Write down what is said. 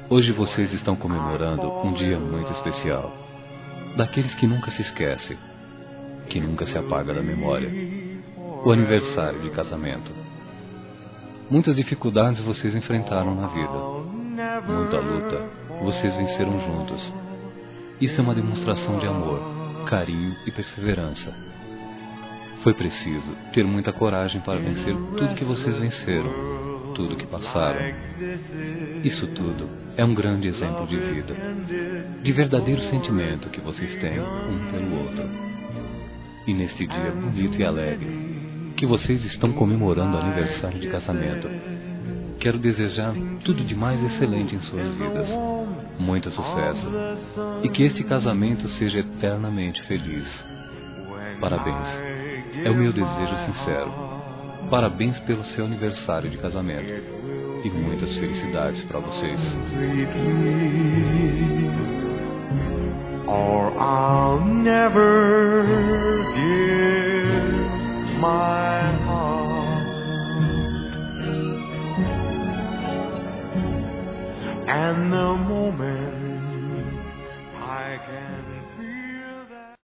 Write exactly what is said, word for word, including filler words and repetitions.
Hoje vocês estão comemorando um dia muito especial, daqueles que nunca se esquece, que nunca se apaga da memória, o aniversário de casamento. Muitas dificuldades vocês enfrentaram na vida, muita luta, vocês venceram juntos. Isso é uma demonstração de amor, carinho e perseverança. Foi preciso ter muita coragem para vencer tudo que vocês venceram, tudo que passaram. Isso tudo é um grande exemplo de vida, de verdadeiro sentimento que vocês têm um pelo outro. E neste dia bonito e alegre, que vocês estão comemorando o aniversário de casamento, quero desejar tudo de mais excelente em suas vidas, muito sucesso, e que este casamento seja eternamente feliz. Parabéns. É o meu desejo sincero. Parabéns pelo seu aniversário de casamento. E muitas felicidades para vocês. Or I'll never give my